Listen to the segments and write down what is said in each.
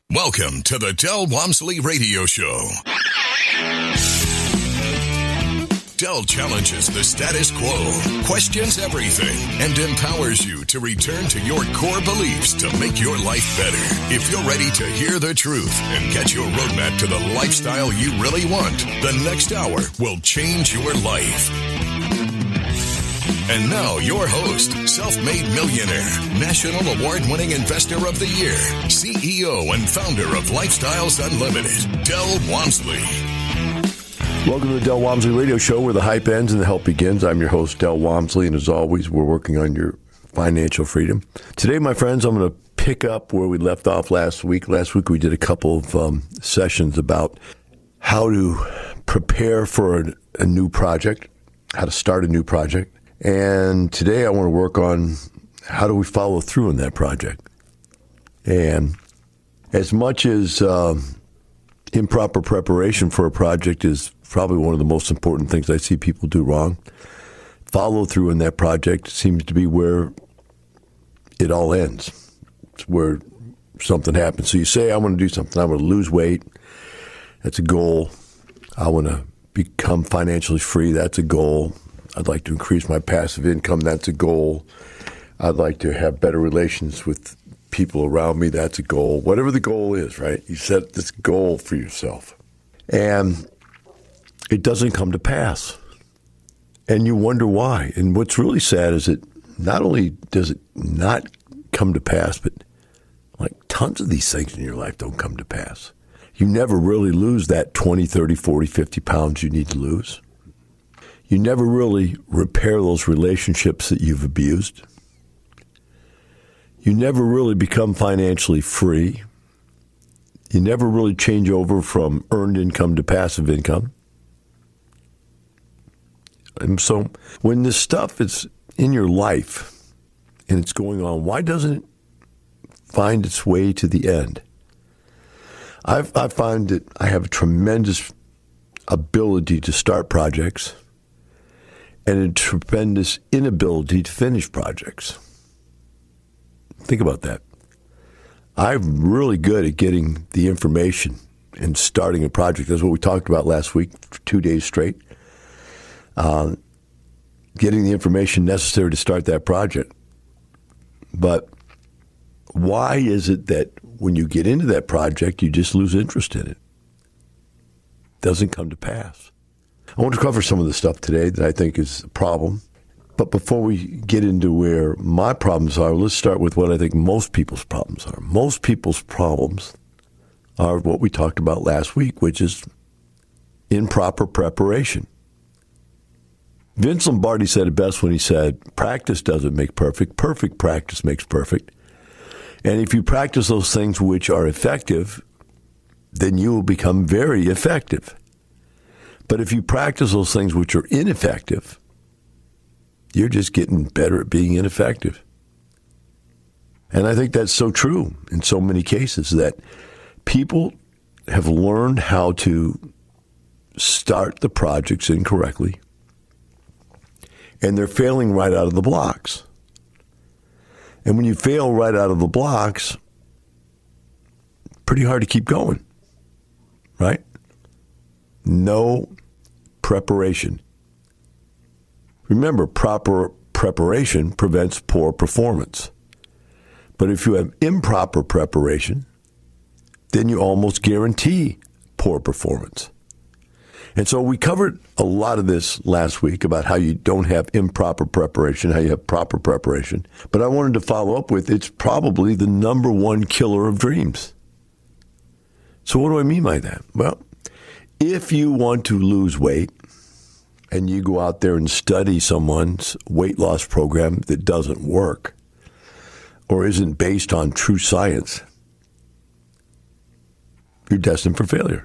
Welcome to the Del Walmsley Radio Show. Del challenges the status quo, questions everything, and empowers you to return to your core beliefs to make your life better. If you're ready to hear the truth and get your roadmap to the lifestyle you really want, the next hour will change your life. And now, your host, self-made millionaire, national award-winning investor of the year, CEO and founder of Lifestyles Unlimited, Del Walmsley. Welcome to the Del Walmsley Radio Show, where the hype ends and the help begins. I'm your host, Del Walmsley, and as always, we're working on your financial freedom. Today, my friends, I'm going to pick up where we left off last week. Last week, we did a couple of sessions about how to prepare for a new project, how to start a new project. And today I want to work on how do we follow through on that project. And as much as improper preparation for a project is probably one of the most important things I see people do wrong, follow through in that project seems to be where it all ends. It's where something happens. So you say, I want to do something. I want to lose weight. That's a goal. I want to become financially free. That's a goal. I'd like to increase my passive income. That's a goal. I'd like to have better relations with people around me. That's a goal. Whatever the goal is, right? You set this goal for yourself. And it doesn't come to pass. And you wonder why. And what's really sad is that not only does it not come to pass, but like tons of these things in your life don't come to pass. You never really lose that 20, 30, 40, 50 pounds you need to lose. You never really repair those relationships that you've abused. You never really become financially free. You never really change over from earned income to passive income. And so when this stuff is in your life and it's going on, why doesn't it find its way to the end? I find that I have a tremendous ability to start projects and a tremendous inability to finish projects. Think about that. I'm really good at getting the information and starting a project. That's what we talked about last week for 2 days straight. Getting the information necessary to start that project. But why is it that when you get into that project, you just lose interest in it? It doesn't come to pass. I want to cover some of the stuff today that I think is a problem. But before we get into where my problems are, let's start with what I think most people's problems are. Most people's problems are what we talked about last week, which is improper preparation. Vince Lombardi said it best when he said, practice doesn't make perfect. Perfect practice makes perfect. And if you practice those things which are effective, then you will become very effective. But if you practice those things which are ineffective, you're just getting better at being ineffective. And I think that's so true in so many cases, that people have learned how to start the projects incorrectly, and they're failing right out of the blocks. And when you fail right out of the blocks, pretty hard to keep going, right? No preparation. Remember, proper preparation prevents poor performance. But if you have improper preparation, then you almost guarantee poor performance. And so we covered a lot of this last week about how you don't have improper preparation, how you have proper preparation. But I wanted to follow up with, it's probably the number one killer of dreams. So what do I mean by that? Well, if you want to lose weight and you go out there and study someone's weight loss program that doesn't work or isn't based on true science, you're destined for failure.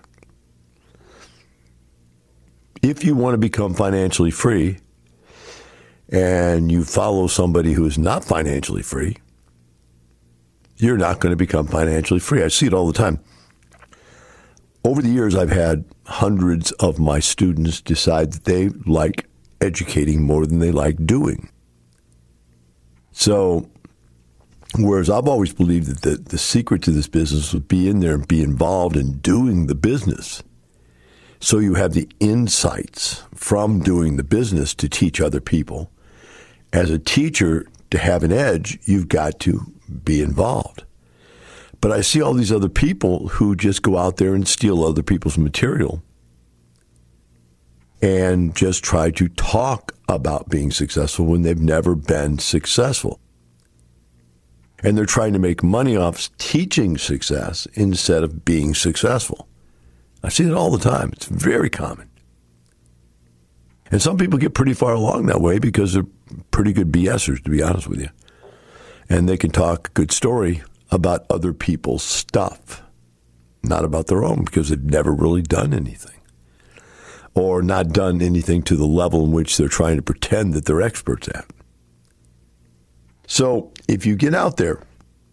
If you want to become financially free and you follow somebody who is not financially free, you're not going to become financially free. I see it all the time. Over the years, I've had hundreds of my students decide that they like educating more than they like doing. So Whereas I've always believed that the secret to this business would be in there and be involved in doing the business. So you have the insights from doing the business to teach other people. As a teacher, to have an edge, you've got to be involved. But I see all these other people who just go out there and steal other people's material and just try to talk about being successful when they've never been successful. And they're trying to make money off teaching success instead of being successful. I see it all the time. It's very common. And some people get pretty far along that way because they're pretty good BSers, to be honest with you. And they can talk a good story about other people's stuff, not about their own, because they've never really done anything. Or not done anything to the level in which they're trying to pretend that they're experts at. So if you get out there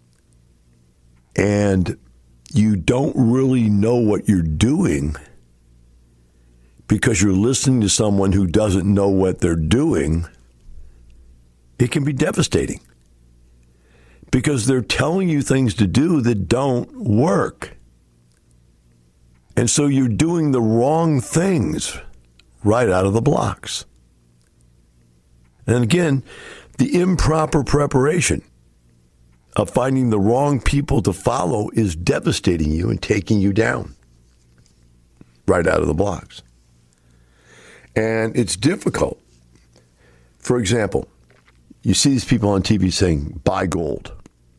and you don't really know what you're doing because you're listening to someone who doesn't know what they're doing, it can be devastating because they're telling you things to do that don't work. And so you're doing the wrong things right out of the blocks. And again, the improper preparation of finding the wrong people to follow is devastating you and taking you down right out of the blocks. And it's difficult. For example, you see these people on TV saying, buy gold.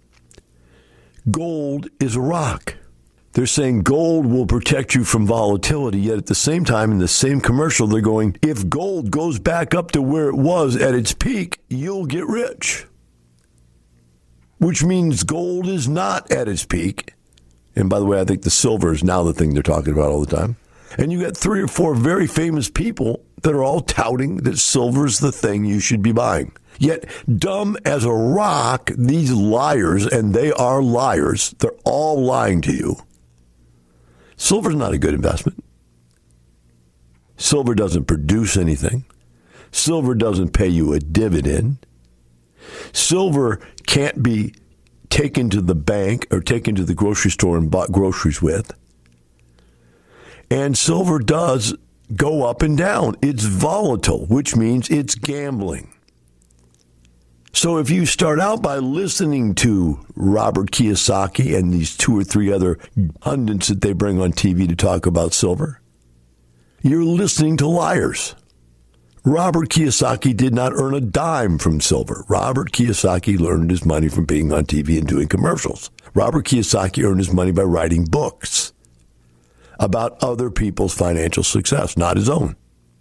Gold is a rock. They're saying gold will protect you from volatility, yet at the same time, in the same commercial, they're going, if gold goes back up to where it was at its peak, you'll get rich. Which means gold is not at its peak. And by the way, I think the silver is now the thing they're talking about all the time. And you got 3 or 4 very famous people that are all touting that silver's the thing you should be buying. Yet, dumb as a rock, these liars, and they are liars, they're all lying to you. Silver's not a good investment. Silver doesn't produce anything. Silver doesn't pay you a dividend. Silver can't be taken to the bank or taken to the grocery store and bought groceries with. And silver does go up and down. It's volatile, which means it's gambling. So if you start out by listening to Robert Kiyosaki and these 2 or 3 other pundits that they bring on TV to talk about silver, you're listening to liars. Robert Kiyosaki did not earn a dime from silver. Robert Kiyosaki earned his money from being on TV and doing commercials. Robert Kiyosaki earned his money by writing books about other people's financial success, not his own.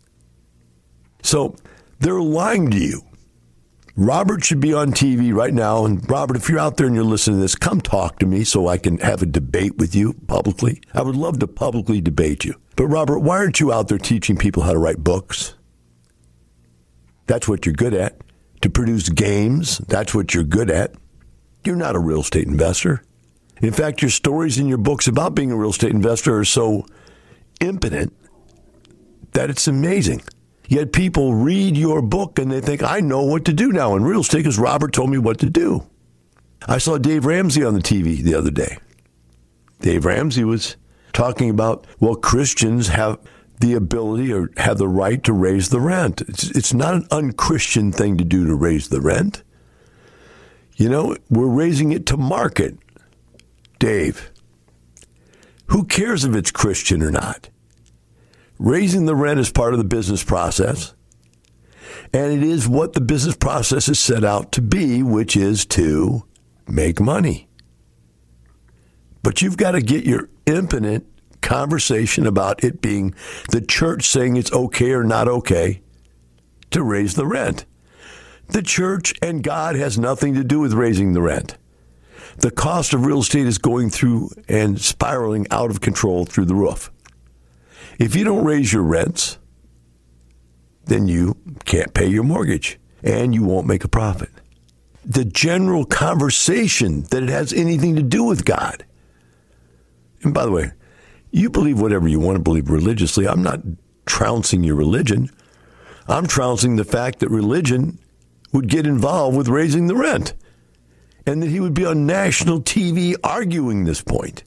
So they're lying to you. Robert should be on TV right now. And Robert, if you're out there and you're listening to this, come talk to me so I can have a debate with you publicly. I would love to publicly debate you. But Robert, why aren't you out there teaching people how to write books? That's what you're good at. To produce games, that's what you're good at. You're not a real estate investor. In fact, your stories in your books about being a real estate investor are so impotent that it's amazing. Yet people read your book and they think, I know what to do now in real estate because Robert told me what to do. I saw Dave Ramsey on the TV the other day. Dave Ramsey was talking about, well, Christians have the ability or have the right to raise the rent. It's not an unchristian thing to do to raise the rent. You know, we're raising it to market. Dave, who cares if it's Christian or not? Raising the rent is part of the business process, and it is what the business process is set out to be, which is to make money. But you've got to get your impotent conversation about it being the church saying it's okay or not okay to raise the rent. The church and God has nothing to do with raising the rent. The cost of real estate is going through and spiraling out of control through the roof. If you don't raise your rents, then you can't pay your mortgage and you won't make a profit. The general conversation that it has anything to do with God. And by the way, you believe whatever you want to believe religiously. I'm not trouncing your religion. I'm trouncing the fact that religion would get involved with raising the rent. and that he would be on national TV arguing this point.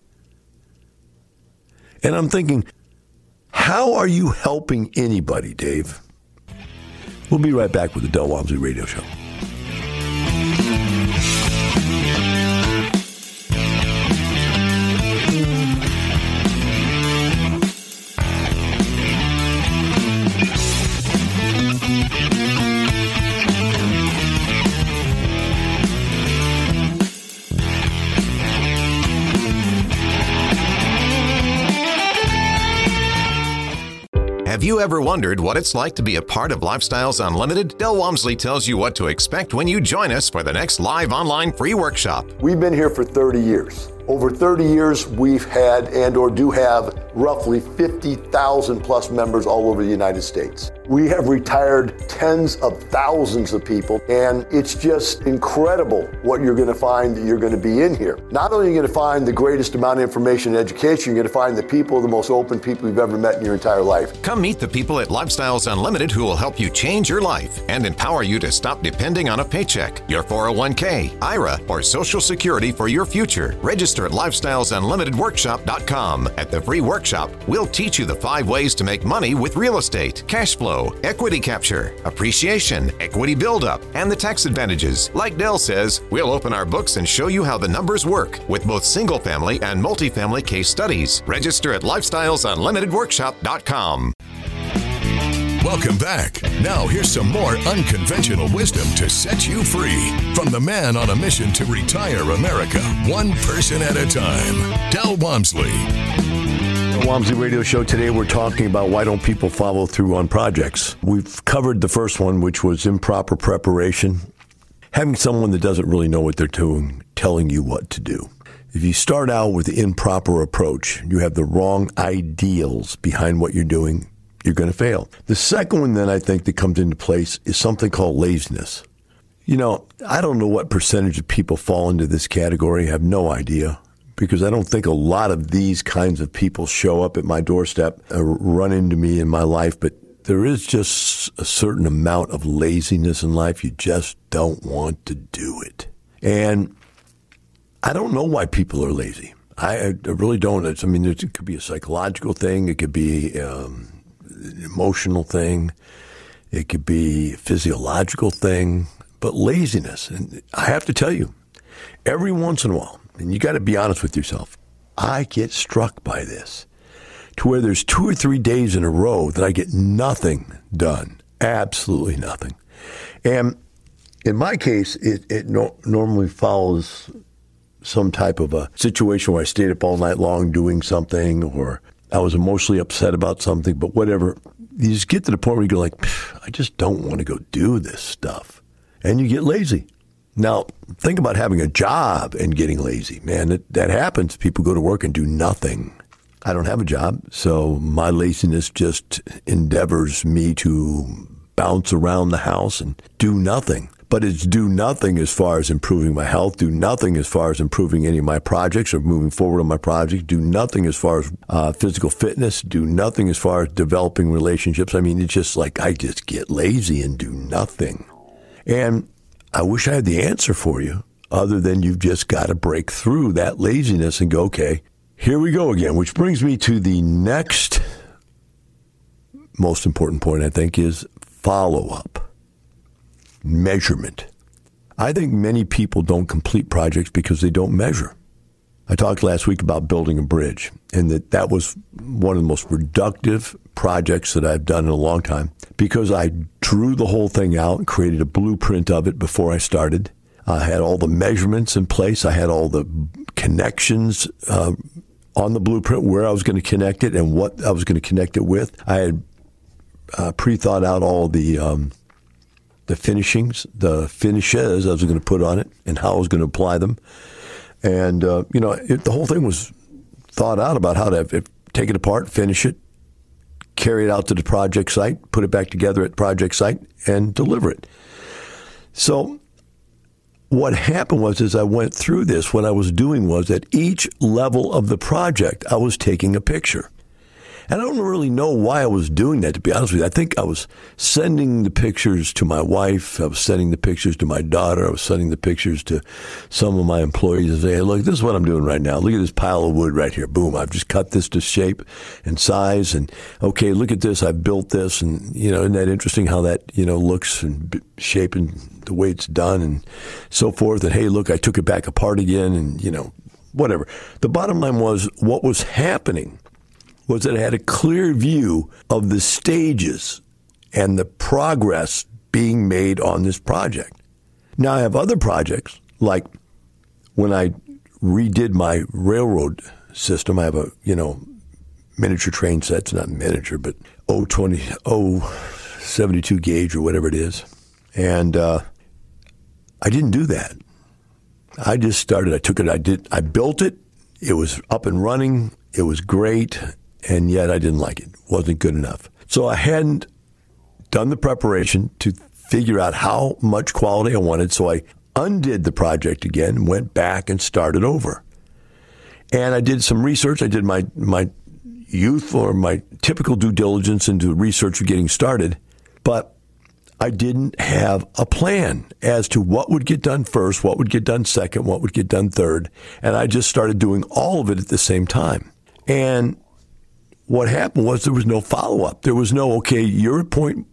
And I'm thinking, how are you helping anybody, Dave? We'll be right back with the Del Walmsley Radio Show. Have you ever wondered what it's like to be a part of Lifestyles Unlimited? Del Walmsley tells you what to expect when you join us for the next live online free workshop. We've been here for 30 years. Over 30 years, we've had and or do have roughly 50,000 plus members all over the United States. We have retired tens of thousands of people, and it's just incredible what you're going to find that you're going to be in here. Not only are you going to find the greatest amount of information and education, you're going to find the people, the most open people you've ever met in your entire life. Come meet the people at Lifestyles Unlimited who will help you change your life and empower you to stop depending on a paycheck, your 401k, IRA, or Social Security for your future. Register at LifestylesUnlimitedWorkshop.com. At the free workshop, we'll teach you the 5 ways to make money with real estate, cash flow, equity capture, appreciation, equity buildup, and the tax advantages. Like Del says, we'll open our books and show you how the numbers work with both single-family and multifamily case studies. Register at LifestylesUnlimitedWorkshop.com. Welcome back. Now here's some more unconventional wisdom to set you free from the man on a mission to retire America, one person at a time, Del Walmsley. The Walmsley Radio Show today, we're talking about why don't people follow through on projects. We've covered the first one, which was improper preparation. Having someone that doesn't really know what they're doing telling you what to do. If you start out with the improper approach, you have the wrong ideals behind what you're doing, you're going to fail. The second one then I think that comes into place is something called laziness. You know, I don't know what percentage of people fall into this category. I have no idea, because I don't think a lot of these kinds of people show up at my doorstep or run into me in my life, but there is just a certain amount of laziness in life. You just don't want to do it. And I don't know why people are lazy. I really don't. It could be a psychological thing. It could be an emotional thing. It could be a physiological thing. But laziness, and I have to tell you, every once in a while, and you got to be honest with yourself, I get struck by this, to where there's 2 or 3 days in a row that I get nothing done, absolutely nothing. And in my case, it normally follows some type of a situation where I stayed up all night long doing something, or I was emotionally upset about something, but whatever. You just get to the point where you go like, I just don't want to go do this stuff. And you get lazy. Now, think about having a job and getting lazy. Man, that happens. People go to work and do nothing. I don't have a job, so my laziness just endeavors me to bounce around the house and do nothing. But it's do nothing as far as improving my health, do nothing as far as improving any of my projects or moving forward on my projects, do nothing as far as physical fitness, do nothing as far as developing relationships. I mean, it's just like I just get lazy and do nothing. And I wish I had the answer for you, other than you've just got to break through that laziness and go, okay, here we go again, which brings me to the next most important point, I think, is follow-up, measurement. I think many people don't complete projects because they don't measure. I talked last week about building a bridge, and that was one of the most productive projects that I've done in a long time, because I drew the whole thing out and created a blueprint of it before I started. I had all the measurements in place. I had all the connections on the blueprint, where I was going to connect it and what I was going to connect it with. I had pre-thought out all the finishings, the finishes I was going to put on it and how I was going to apply them. And, the whole thing was thought out about how to take it apart, finish it, carry it out to the project site, put it back together at the project site, and deliver it. So what happened was, as I went through this, what I was doing was at each level of the project, I was taking a picture. And I don't really know why I was doing that, to be honest with you. I think I was sending the pictures to my wife. I was sending the pictures to my daughter. I was sending the pictures to some of my employees and saying, hey, look, this is what I'm doing right now. Look at this pile of wood right here. Boom, I've just cut this to shape and size. And, okay, look at this. I've built this. And, isn't that interesting how that, looks and shape and the way it's done and so forth. And, hey, look, I took it back apart again and, whatever. The bottom line was what was happening was that I had a clear view of the stages and the progress being made on this project. Now, I have other projects, like when I redid my railroad system, I have a, miniature train sets, not miniature, but 72 gauge or whatever it is. And I didn't do that. I just started, I built it, it was up and running, it was great, and yet I didn't like it. It wasn't good enough. So I hadn't done the preparation to figure out how much quality I wanted, so I undid the project again, went back and started over. And I did some research. I did my youth or my typical due diligence into research of getting started, but I didn't have a plan as to what would get done first, what would get done second, what would get done third, and I just started doing all of it at the same time. And what happened was there was no follow-up. There was no, okay, you're at point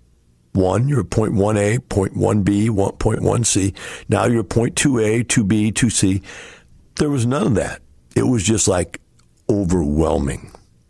1, you're at point 1A, point 1B, point 1C. Now you're at point 2A, 2B, 2C. There was none of that. It was just like overwhelming.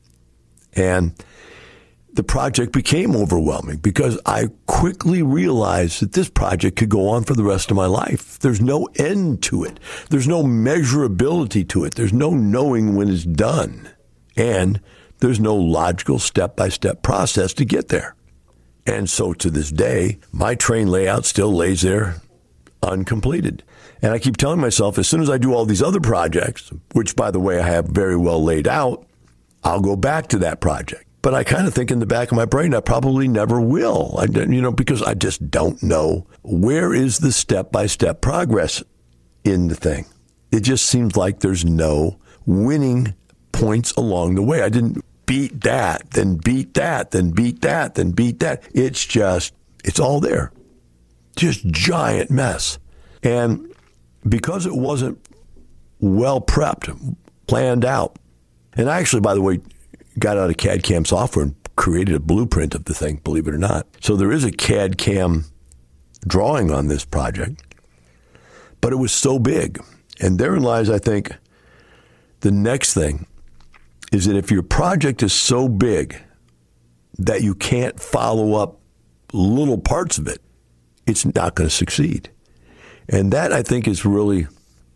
And the project became overwhelming because I quickly realized that this project could go on for the rest of my life. There's no end to it. There's no measurability to it. There's no knowing when it's done. And there's no logical step-by-step process to get there. And so to this day, my train layout still lays there uncompleted. And I keep telling myself, as soon as I do all these other projects, which, by the way, I have very well laid out, I'll go back to that project. But I kind of think in the back of my brain, I probably never will, because I just don't know where is the step-by-step progress in the thing. It just seems like there's no winning points along the way. I didn't beat that, then beat that, then beat that, then beat that. It's all there. Just giant mess. And because it wasn't well prepped, planned out, and I actually, by the way, got out of CAD/CAM software and created a blueprint of the thing, believe it or not. So there is a CAD/CAM drawing on this project, but it was so big. And therein lies, I think, the next thing is that if your project is so big that you can't follow up little parts of it, it's not going to succeed. And that, I think, is really,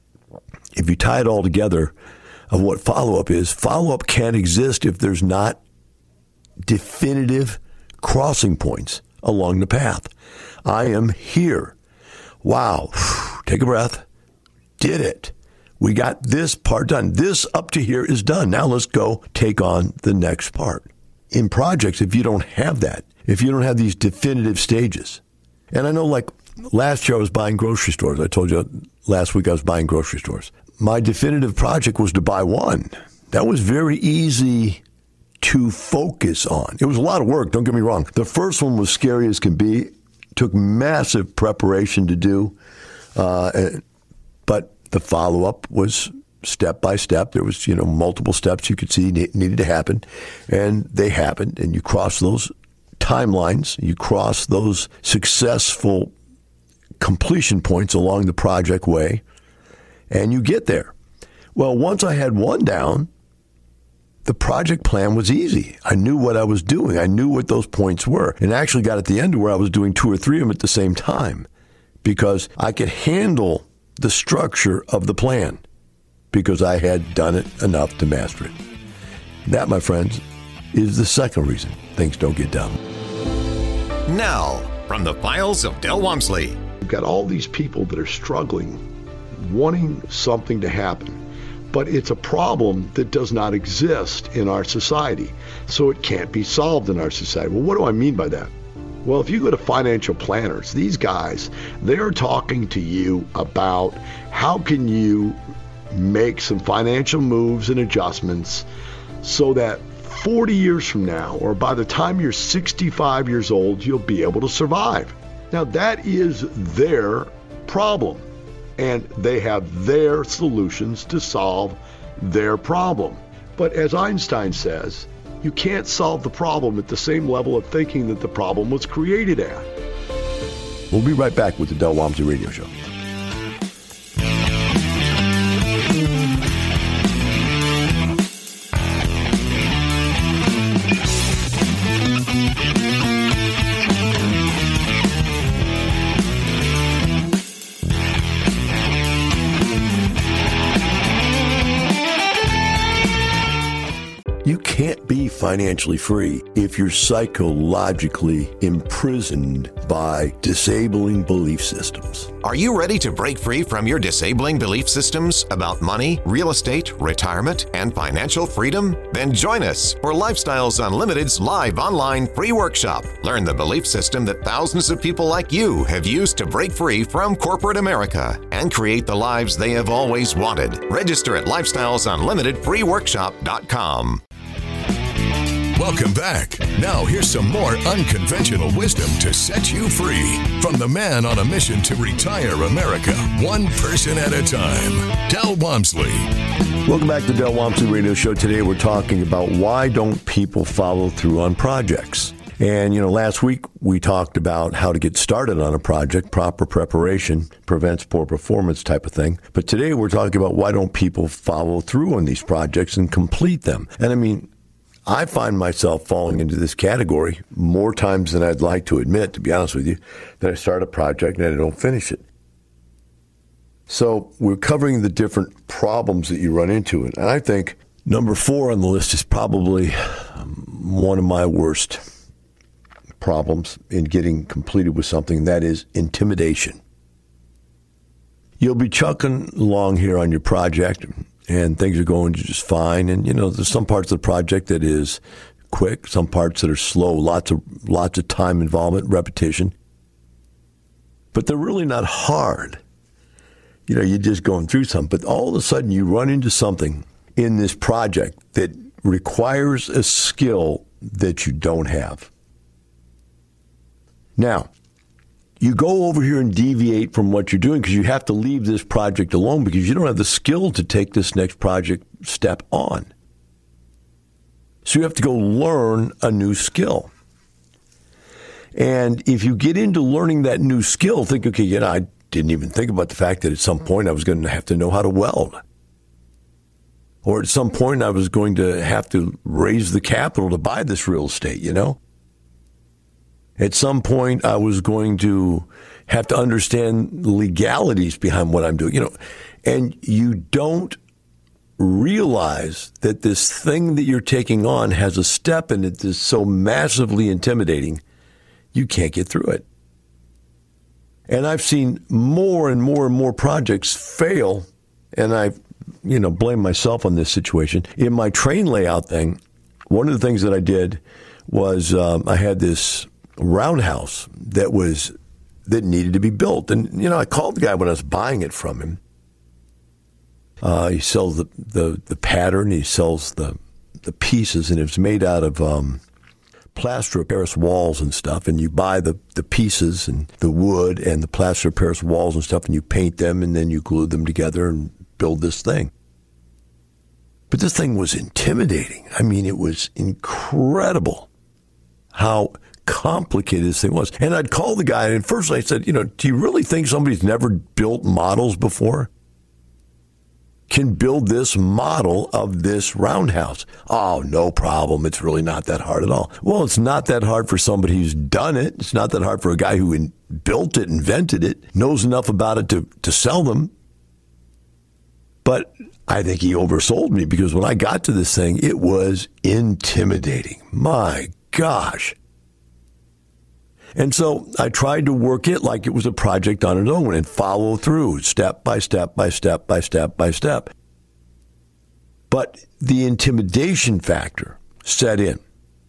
if you tie it all together, of what follow-up is. Follow-up can't exist if there's not definitive crossing points along the path. I am here. Wow. Take a breath. Did it. We got this part done. This up to here is done. Now let's go take on the next part. In projects, if you don't have that, if you don't have these definitive stages, and I know like last year I was buying grocery stores. I told you last week I was buying grocery stores. My definitive project was to buy one. That was very easy to focus on. It was a lot of work, don't get me wrong. The first one was scary as can be. It took massive preparation to do. But the follow-up was step by step. There was, multiple steps you could see needed to happen. And they happened. And you cross those timelines. You cross those successful completion points along the project way. And you get there. Well, once I had one down, the project plan was easy. I knew what I was doing. I knew what those points were. And I actually got at the end where I was doing 2 or 3 of them at the same time because I could handle the structure of the plan because I had done it enough to master it. That, my friends, is the second reason things don't get done. Now, from the files of Del Walmsley. We've got all these people that are struggling, wanting something to happen, but it's a problem that does not exist in our society, so it can't be solved in our society. Well, what do I mean by that? Well, if you go to financial planners, these guys, they're talking to you about how can you make some financial moves and adjustments so that 40 years from now, or by the time you're 65 years old, you'll be able to survive. Now, that is their problem, and they have their solutions to solve their problem. But as Einstein says, you can't solve the problem at the same level of thinking that the problem was created at. We'll be right back with the Del Walmsley Radio Show. You can't be financially free if you're psychologically imprisoned by disabling belief systems. Are you ready to break free from your disabling belief systems about money, real estate, retirement, and financial freedom? Then join us for Lifestyles Unlimited's live online free workshop. Learn the belief system that thousands of people like you have used to break free from corporate America and create the lives they have always wanted. Register at lifestylesunlimitedfreeworkshop.com. Welcome back. Now here's some more unconventional wisdom to set you free from the man on a mission to retire America, one person at a time, Del Walmsley. Welcome back to the Del Walmsley Radio Show. Today we're talking about why don't people follow through on projects. And, last week we talked about how to get started on a project, proper preparation prevents poor performance type of thing. But today we're talking about why don't people follow through on these projects and complete them. And I find myself falling into this category more times than I'd like to admit, to be honest with you, that I start a project and I don't finish it. So we're covering the different problems that you run into. And I think number 4 on the list is probably one of my worst problems in getting completed with something, that is intimidation. You'll be chugging along here on your project and things are going just fine. And, there's some parts of the project that is quick, some parts that are slow, lots of time involvement, repetition. But they're really not hard. You're just going through something. But all of a sudden you run into something in this project that requires a skill that you don't have. Now, you go over here and deviate from what you're doing because you have to leave this project alone because you don't have the skill to take this next project step on. So you have to go learn a new skill. And if you get into learning that new skill, think, okay, I didn't even think about the fact that at some point I was going to have to know how to weld. Or at some point I was going to have to raise the capital to buy this real estate, At some point, I was going to have to understand the legalities behind what I'm doing, and you don't realize that this thing that you're taking on has a step in it that's so massively intimidating, you can't get through it. And I've seen more and more and more projects fail, and I, blame myself on this situation. In my train layout thing, one of the things that I did was I had this roundhouse that needed to be built. And, I called the guy when I was buying it from him. He sells the pattern, he sells the pieces, and it's made out of plaster of Paris walls and stuff. And you buy the pieces and the wood and the plaster of Paris walls and stuff, and you paint them, and then you glue them together and build this thing. But this thing was intimidating. It was incredible how complicated this thing was. And I'd call the guy, and first I said, do you really think somebody's never built models before can build this model of this roundhouse? Oh, no problem. It's really not that hard at all. Well, it's not that hard for somebody who's done it. It's not that hard for a guy who built it, invented it, knows enough about it to sell them. But I think he oversold me because when I got to this thing, it was intimidating. My gosh. And so I tried to work it like it was a project on its own and follow through step by step by step by step by step. But the intimidation factor set in.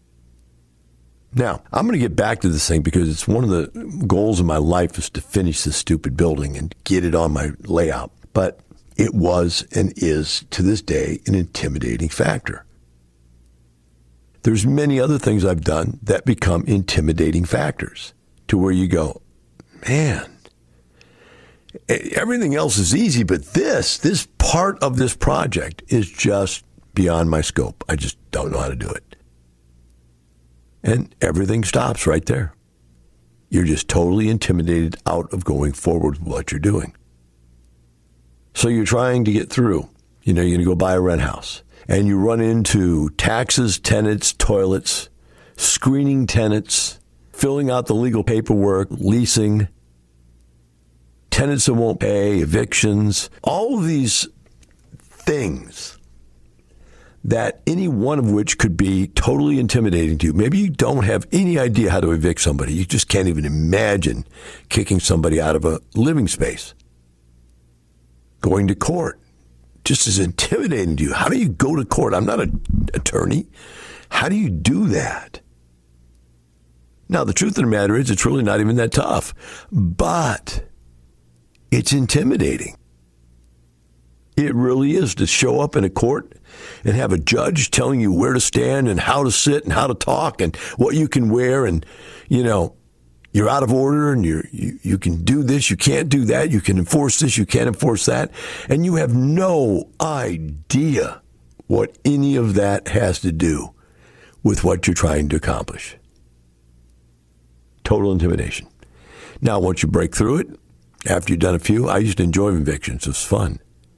Now, I'm going to get back to this thing because it's one of the goals of my life is to finish this stupid building and get it on my layout. But it was and is to this day an intimidating factor. There's many other things I've done that become intimidating factors to where you go, man, everything else is easy, but this part of this project is just beyond my scope. I just don't know how to do it. And everything stops right there. You're just totally intimidated out of going forward with what you're doing. So you're trying to get through. You're going to go buy a rent house. And you run into taxes, tenants, toilets, screening tenants, filling out the legal paperwork, leasing, tenants that won't pay, evictions, all of these things that any one of which could be totally intimidating to you. Maybe you don't have any idea how to evict somebody. You just can't even imagine kicking somebody out of a living space. Going to court just as intimidating to you. How do you go to court? I'm not an attorney. How do you do that? Now, the truth of the matter is it's really not even that tough, but it's intimidating. It really is to show up in a court and have a judge telling you where to stand and how to sit and how to talk and what you can wear and, you're out of order and you can do this, you can't do that, you can enforce this, you can't enforce that, and you have no idea what any of that has to do with what you're trying to accomplish. Total intimidation. Now, once you break through it, after you've done a few, I used to enjoy evictions. It was fun.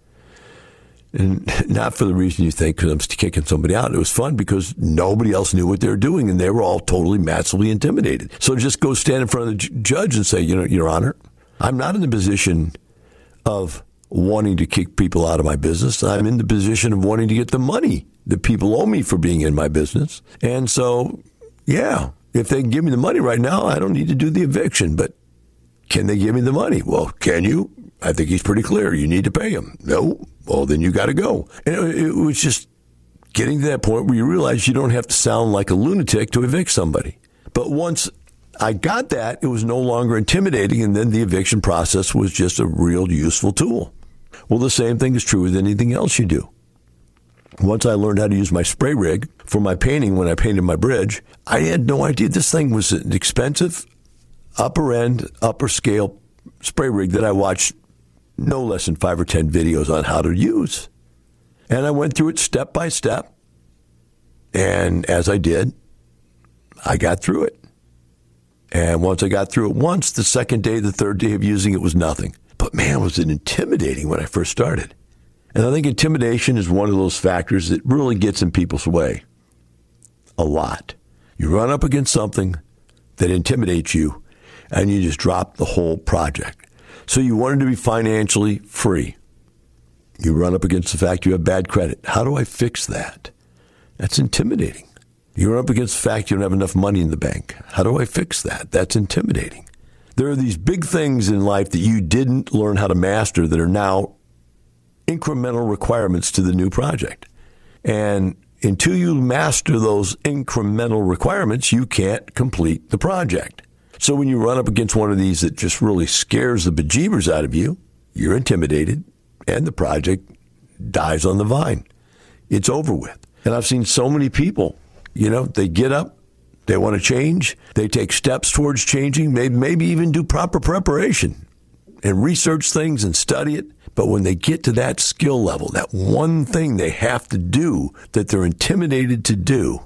And not for the reason you think, because I'm kicking somebody out. It was fun because nobody else knew what they were doing, and they were all totally massively intimidated. So just go stand in front of the judge and say, Your Honor, I'm not in the position of wanting to kick people out of my business. I'm in the position of wanting to get the money that people owe me for being in my business. And so, yeah, if they can give me the money right now, I don't need to do the eviction. But can they give me the money? Well, can you? I think he's pretty clear. You need to pay him. No? Well, then you got to go. And it was just getting to that point where you realize you don't have to sound like a lunatic to evict somebody. But once I got that, it was no longer intimidating, and then the eviction process was just a real useful tool. Well, the same thing is true with anything else you do. Once I learned how to use my spray rig for my painting when I painted my bridge, I had no idea this thing was an expensive, upper-end, upper-scale spray rig that I watched no less than 5 or 10 videos on how to use. And I went through it step by step. And as I did, I got through it. And once I got through it once, the second day, the third day of using it was nothing. But man, was it intimidating when I first started. And I think intimidation is one of those factors that really gets in people's way. A lot. You run up against something that intimidates you, and you just drop the whole project. So you wanted to be financially free. You run up against the fact you have bad credit. How do I fix that? That's intimidating. You run up against the fact you don't have enough money in the bank. How do I fix that? That's intimidating. There are these big things in life that you didn't learn how to master that are now incremental requirements to the new project. And until you master those incremental requirements, you can't complete the project. So when you run up against one of these that just really scares the bejeebers out of you, you're intimidated, and the project dies on the vine. It's over with. And I've seen so many people, they get up, they want to change, they take steps towards changing, maybe even do proper preparation and research things and study it. But when they get to that skill level, that one thing they have to do that they're intimidated to do,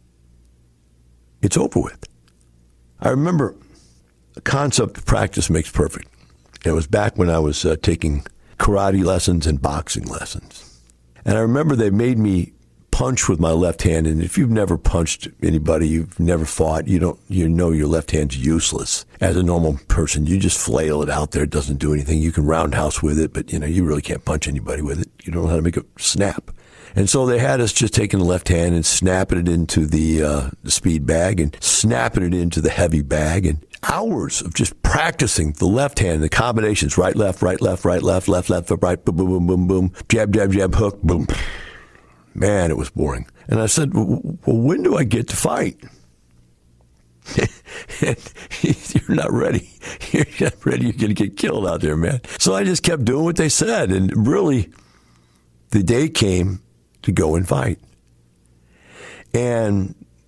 it's over with. I remember the concept of practice makes perfect. It was back when I was taking karate lessons and boxing lessons. And I remember they made me punch with my left hand. And if you've never punched anybody, you've never fought, you know your left hand's useless. As a normal person, you just flail it out there. It doesn't do anything. You can roundhouse with it, but you really can't punch anybody with it. You don't know how to make it snap. And so they had us just taking the left hand and snapping it into the speed bag and snapping it into the heavy bag, and hours of just practicing the left hand, the combinations, right, left, right, left, right, left, left, left, right, boom, boom, boom, boom, boom, jab, jab, jab, hook, boom. Man, it was boring. And I said, well, when do I get to fight? You're not ready. You're not ready. You're going to get killed out there, man. So I just kept doing what they said. And really, the day came to go and fight. And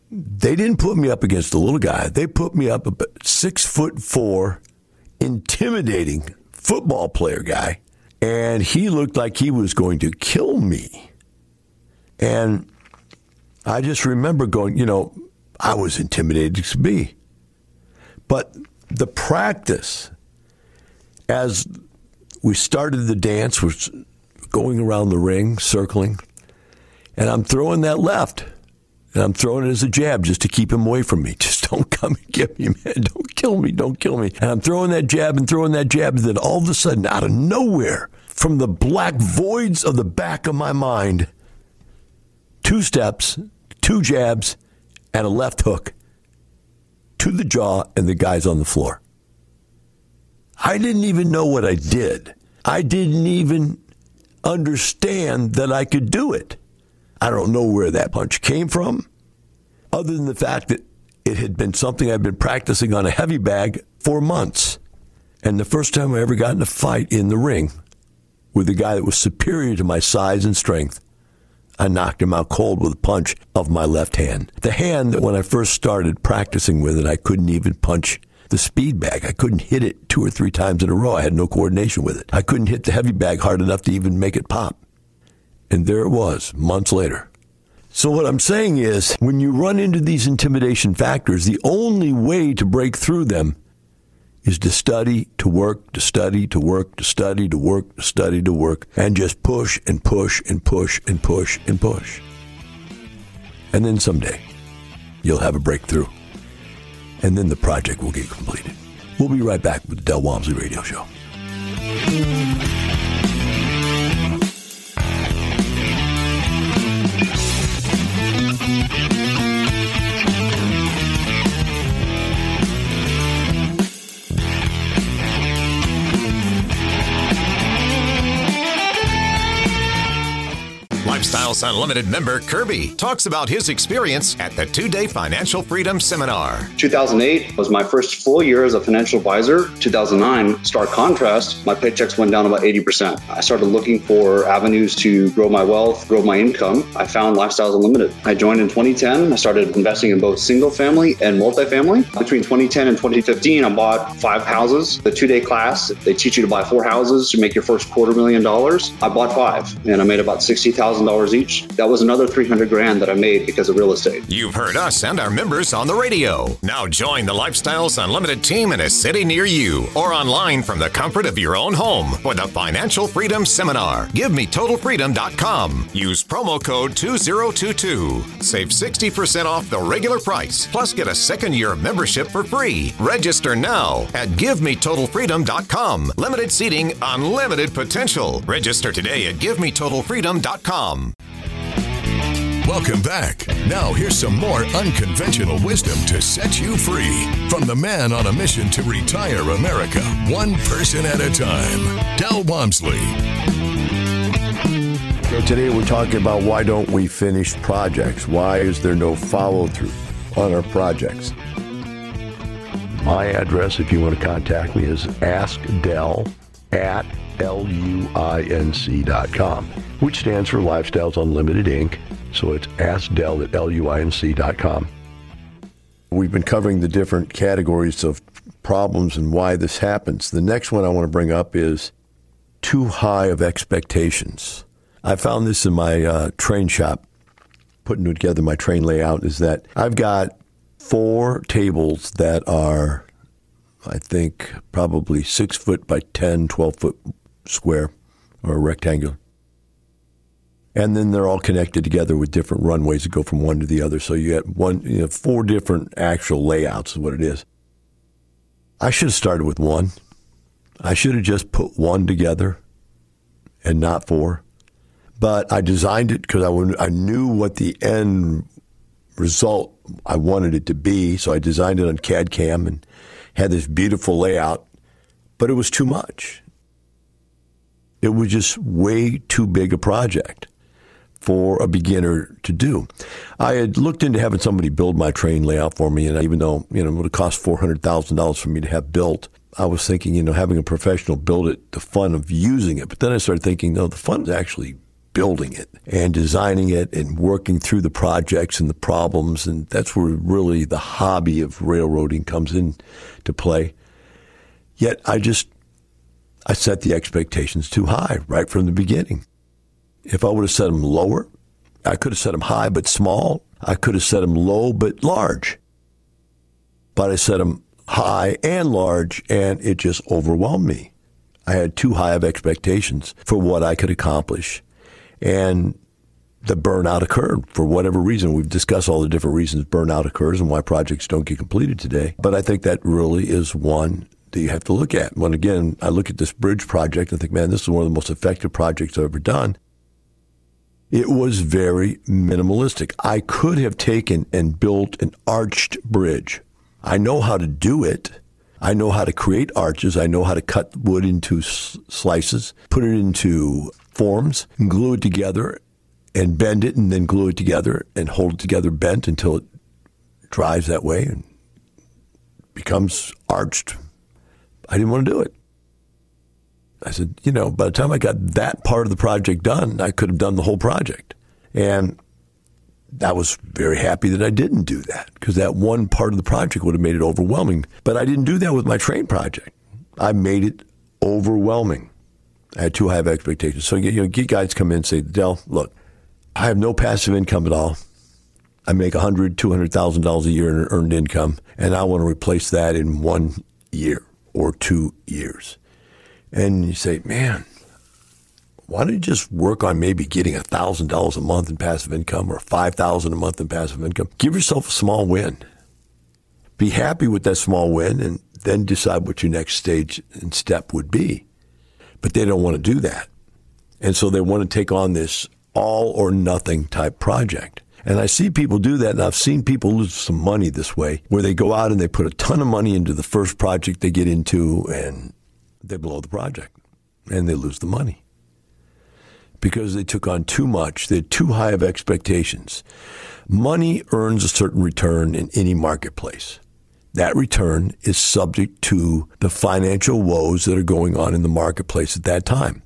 they didn't put me up against a little guy. They put me up a 6'4", intimidating football player guy, and he looked like he was going to kill me. And I just remember going, I was intimidated to be. But the practice, as we started the dance, was going around the ring, circling, and I'm throwing that left. And I'm throwing it as a jab just to keep him away from me. Just don't come and get me, man. Don't kill me. Don't kill me. And I'm throwing that jab. And then all of a sudden, out of nowhere, from the black voids of the back of my mind, 2 steps, 2 jabs, and a left hook to the jaw, and the guy's on the floor. I didn't even know what I did. I didn't even understand that I could do it. I don't know where that punch came from, other than the fact that it had been something I'd been practicing on a heavy bag for months. And the first time I ever got in a fight in the ring with a guy that was superior to my size and strength, I knocked him out cold with a punch of my left hand. The hand that when I first started practicing with it, I couldn't even punch the speed bag. I couldn't hit it 2 or 3 times in a row. I had no coordination with it. I couldn't hit the heavy bag hard enough to even make it pop. And there it was, months later. So what I'm saying is, when you run into these intimidation factors, the only way to break through them is to study, to work, to study, to work, to study, to work, to study, to work, and just push and push and push and push and push. And then someday, you'll have a breakthrough. And then the project will get completed. We'll be right back with the Del Walmsley Radio Show. Lifestyles Unlimited member Kirby talks about his experience at the 2-day Financial Freedom Seminar. 2008 was my first full year as a financial advisor. 2009, stark contrast, my paychecks went down about 80%. I started looking for avenues to grow my wealth, grow my income. I found Lifestyles Unlimited. I joined in 2010. I started investing in both single family and multifamily. Between 2010 and 2015, I bought 5 houses. The 2-day class, they teach you to buy 4 houses to make your first $250,000. I bought 5 and I made about $60,000 each. That was another $300,000 that I made because of real estate. You've heard us and our members on the radio. Now join the Lifestyles Unlimited team in a city near you or online from the comfort of your own home for the Financial Freedom Seminar. GiveMeTotalFreedom.com. Use promo code 2022. Save 60% off the regular price, plus get a 2nd year of membership for free. Register now at GiveMeTotalFreedom.com. Limited seating, unlimited potential. Register today at GiveMeTotalFreedom.com. Welcome back. Now here's some more unconventional wisdom to set you free from the man on a mission to retire America, one person at a time, Del Walmsley. So today we're talking about why don't we finish projects? Why is there no follow-through on our projects? My address, if you want to contact me, is askdel@luinc.com, which stands for Lifestyles Unlimited, Inc. So it's askdel@luinc.com. We've been covering the different categories of problems and why this happens. The next one I want to bring up is too high of expectations. I found this in my train shop, putting together my train layout, is that I've got 4 tables that are, I think, probably 6 foot by 10, 12 foot square or rectangular. And then they're all connected together with different runways that go from one to the other. So you get 4 different actual layouts is what it is. I should have started with 1. I should have just put 1 together and not 4. But I designed it because I knew what the end result I wanted it to be. So I designed it on CAD CAM and had this beautiful layout. But it was too much. It was just way too big a project for a beginner to do. I had looked into having somebody build my train layout for me, and even though it would have cost $400,000 for me to have built, I was thinking, having a professional build it, the fun of using it. But then I started thinking, no, the fun is actually building it and designing it and working through the projects and the problems. And that's where really the hobby of railroading comes into play. Yet I set the expectations too high right from the beginning. If I would have set them lower, I could have set them high but small. I could have set them low but large. But I set them high and large, and it just overwhelmed me. I had too high of expectations for what I could accomplish. And the burnout occurred for whatever reason. We've discussed all the different reasons burnout occurs and why projects don't get completed today. But I think that really is one that you have to look at. When, again, I look at this bridge project and think, man, this is one of the most effective projects I've ever done. It was very minimalistic. I could have taken and built an arched bridge. I know how to do it. I know how to create arches. I know how to cut wood into slices, put it into forms, and glue it together, and bend it, and then glue it together, and hold it together bent until it dries that way and becomes arched. I didn't want to do it. I said, by the time I got that part of the project done, I could have done the whole project. And I was very happy that I didn't do that, because that one part of the project would have made it overwhelming. But I didn't do that with my train project. I made it overwhelming. I had too high of expectations. So get guys come in and say, Del, look, I have no passive income at all. I make $100,000, $200,000 a year in earned income, and I want to replace that in 1 year or 2 years. And you say, man, why don't you just work on maybe getting $1,000 a month in passive income or $5,000 a month in passive income? Give yourself a small win. Be happy with that small win and then decide what your next stage and step would be. But they don't want to do that. And so they want to take on this all or nothing type project. And I see people do that, and I've seen people lose some money this way, where they go out and they put a ton of money into the first project they get into, and they blow the project, and they lose the money. Because they took on too much. They had too high of expectations. Money earns a certain return in any marketplace. That return is subject to the financial woes that are going on in the marketplace at that time.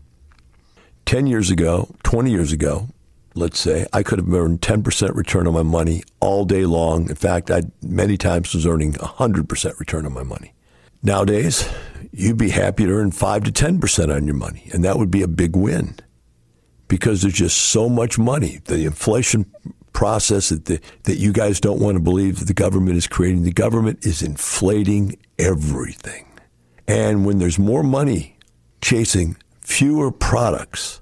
10 years ago, 20 years ago, let's say, I could have earned 10% return on my money all day long. In fact, I many times was earning 100% return on my money. Nowadays, you'd be happy to earn 5 to 10% on your money, and that would be a big win. Because there's just so much money. The inflation process that you guys don't want to believe that the government is creating. The government is inflating everything. And when there's more money chasing fewer products,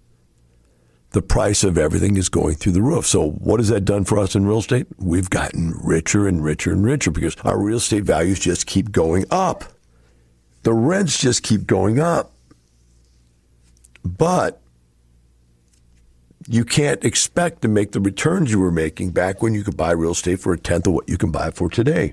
the price of everything is going through the roof. So what has that done for us in real estate? We've gotten richer and richer and richer because our real estate values just keep going up. The rents just keep going up. But you can't expect to make the returns you were making back when you could buy real estate for a tenth of what you can buy it for today.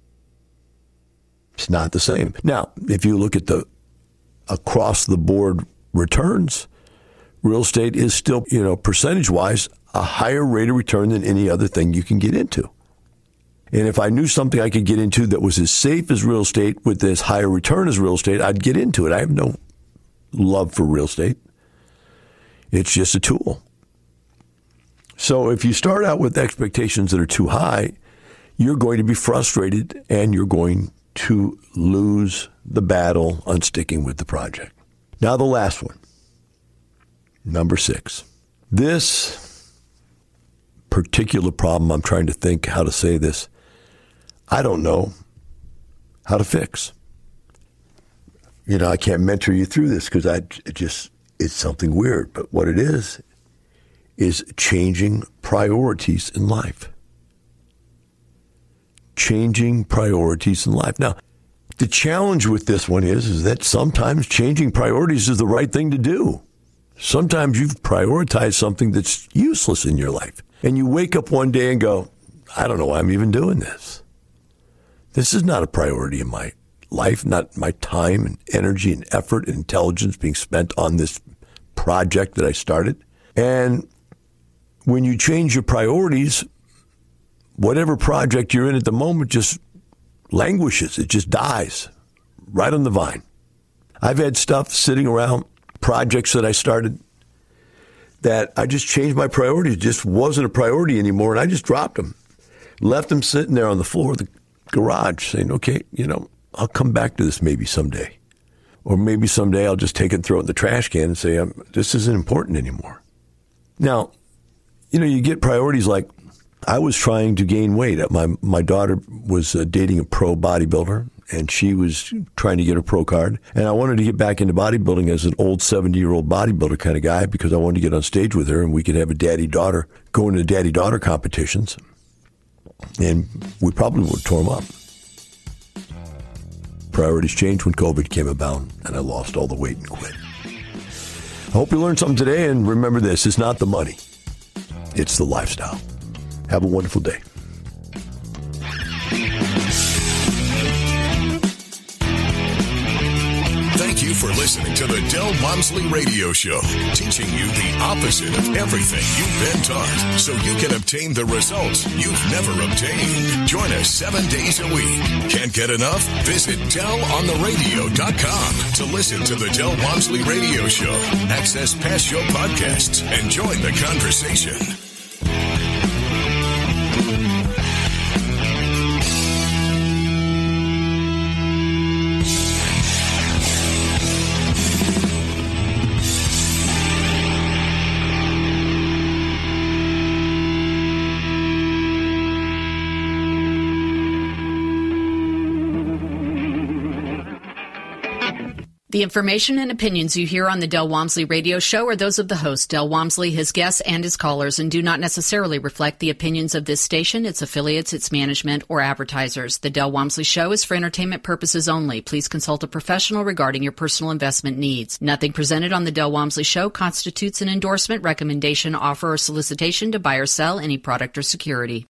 It's not the same. Now, if you look at the across-the-board returns, real estate is still, percentage-wise, a higher rate of return than any other thing you can get into. And if I knew something I could get into that was as safe as real estate with as higher return as real estate, I'd get into it. I have no love for real estate. It's just a tool. So if you start out with expectations that are too high, you're going to be frustrated and you're going to lose the battle on sticking with the project. Now the last one, number 6. This particular problem, I'm trying to think how to say this, I don't know how to fix. I can't mentor you through this because it's something weird. But what it is changing priorities in life. Changing priorities in life. Now, the challenge with this one is that sometimes changing priorities is the right thing to do. Sometimes you've prioritized something that's useless in your life. And you wake up one day and go, I don't know why I'm even doing this. This is not a priority in my life, not my time and energy and effort and intelligence being spent on this project that I started. And when you change your priorities, whatever project you're in at the moment just languishes. It just dies right on the vine. I've had stuff sitting around, projects that I started that I just changed my priorities. It just wasn't a priority anymore, and I just dropped them. Left them sitting there on the floor of the garage saying, okay, I'll come back to this maybe someday. Or maybe someday I'll just take it and throw it in the trash can and say, this isn't important anymore. Now, you get priorities like I was trying to gain weight. My daughter was dating a pro bodybuilder, and she was trying to get a pro card. And I wanted to get back into bodybuilding as an old 70-year-old bodybuilder kind of guy because I wanted to get on stage with her and we could have a daddy-daughter, go into daddy-daughter competitions. And we probably would have tore them up. Priorities changed when COVID came about, and I lost all the weight and quit. I hope you learned something today, and remember this, it's not the money, it's the lifestyle. Have a wonderful day. Thank you for listening to the Del Walmsley Radio Show, teaching you the opposite of everything you've been taught so you can obtain the results you've never obtained. Join us 7 days a week. Can't get enough? Visit DelOnTheRadio.com to listen to the Del Walmsley Radio Show, access past show podcasts, and join the conversation. The information and opinions you hear on the Del Walmsley Radio Show are those of the host, Del Walmsley, his guests, and his callers, and do not necessarily reflect the opinions of this station, its affiliates, its management, or advertisers. The Del Walmsley Show is for entertainment purposes only. Please consult a professional regarding your personal investment needs. Nothing presented on the Del Walmsley Show constitutes an endorsement, recommendation, offer, or solicitation to buy or sell any product or security.